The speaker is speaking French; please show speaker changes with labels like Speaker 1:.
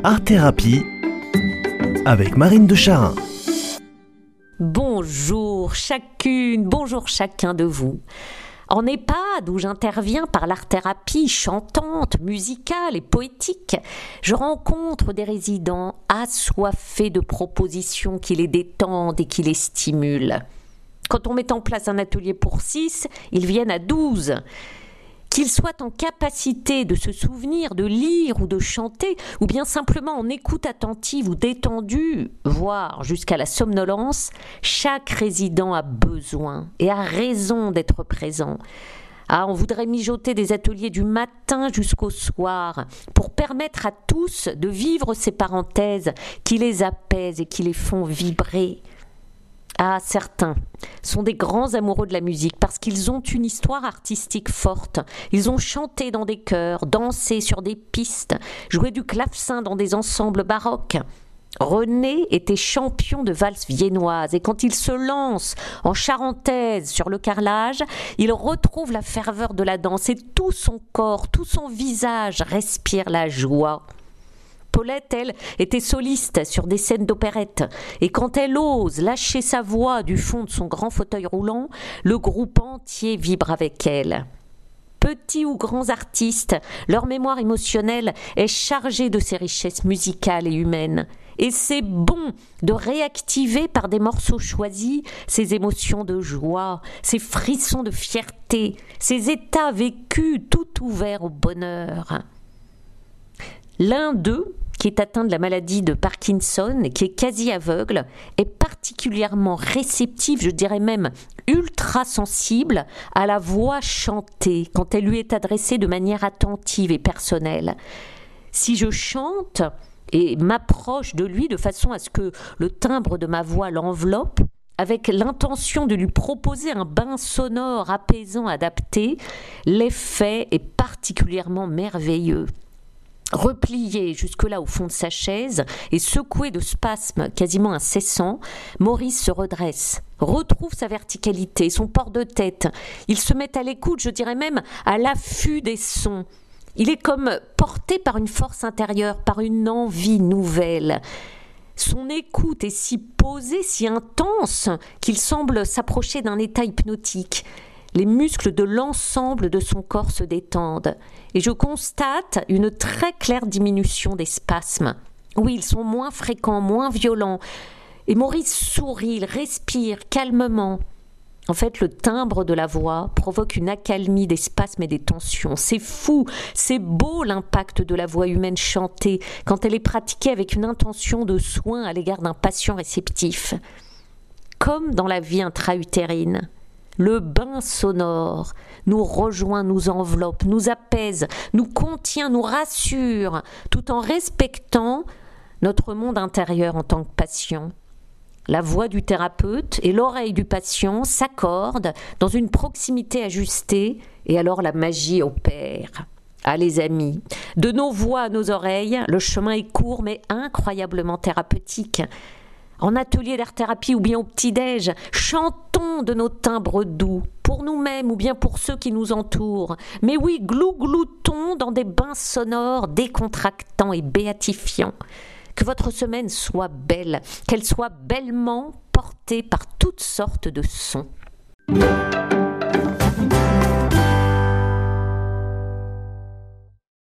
Speaker 1: Art Thérapie avec Marine de Charin.
Speaker 2: Bonjour chacune, bonjour chacun de vous. En EHPAD, où j'interviens par l'art-thérapie chantante, musicale et poétique, je rencontre des résidents assoiffés de propositions qui les détendent et qui les stimulent. Quand on met en place un atelier pour 6, ils viennent à 12. Qu'ils soient en capacité de se souvenir, de lire ou de chanter, ou bien simplement en écoute attentive ou détendue, voire jusqu'à la somnolence, chaque résident a besoin et a raison d'être présent. On voudrait mijoter des ateliers du matin jusqu'au soir pour permettre à tous de vivre ces parenthèses qui les apaisent et qui les font vibrer. Certains sont des grands amoureux de la musique parce qu'ils ont une histoire artistique forte. Ils ont chanté dans des chœurs, dansé sur des pistes, joué du clavecin dans des ensembles baroques. René était champion de valse viennoise et quand il se lance en charentaise sur le carrelage, il retrouve la ferveur de la danse et tout son corps, tout son visage respire la joie. Paulette, elle, était soliste sur des scènes d'opérette. Et quand elle ose lâcher sa voix du fond de son grand fauteuil roulant, le groupe entier vibre avec elle. Petits ou grands artistes, leur mémoire émotionnelle est chargée de ces richesses musicales et humaines. Et c'est bon de réactiver par des morceaux choisis ces émotions de joie, ces frissons de fierté, ces états vécus tout ouverts au bonheur. L'un d'eux, qui est atteint de la maladie de Parkinson et qui est quasi aveugle, est particulièrement réceptif, je dirais même ultra sensible à la voix chantée quand elle lui est adressée de manière attentive et personnelle. Si je chante et m'approche de lui de façon à ce que le timbre de ma voix l'enveloppe, avec l'intention de lui proposer un bain sonore apaisant adapté, l'effet est particulièrement merveilleux. Replié jusque-là au fond de sa chaise et secoué de spasmes quasiment incessants, Maurice se redresse, retrouve sa verticalité, son port de tête. Il se met à l'écoute, je dirais même à l'affût des sons. Il est comme porté par une force intérieure, par une envie nouvelle. Son écoute est si posée, si intense, qu'il semble s'approcher d'un état hypnotique. Les muscles de l'ensemble de son corps se détendent. Et je constate une très claire diminution des spasmes. Oui, ils sont moins fréquents, moins violents. Et Maurice sourit, il respire calmement. En fait, le timbre de la voix provoque une accalmie des spasmes et des tensions. C'est fou, c'est beau l'impact de la voix humaine chantée quand elle est pratiquée avec une intention de soin à l'égard d'un patient réceptif. Comme dans la vie intra-utérine. Le bain sonore nous rejoint, nous enveloppe, nous apaise, nous contient, nous rassure, tout en respectant notre monde intérieur en tant que patient. La voix du thérapeute et l'oreille du patient s'accordent dans une proximité ajustée et alors la magie opère. Les amis, de nos voix à nos oreilles, le chemin est court mais incroyablement thérapeutique. En atelier d'art-thérapie ou bien au petit-déj, chantons de nos timbres doux, pour nous-mêmes ou bien pour ceux qui nous entourent. Mais oui, glou-gloutons dans des bains sonores décontractants et béatifiants. Que votre semaine soit belle, qu'elle soit bellement portée par toutes sortes de sons.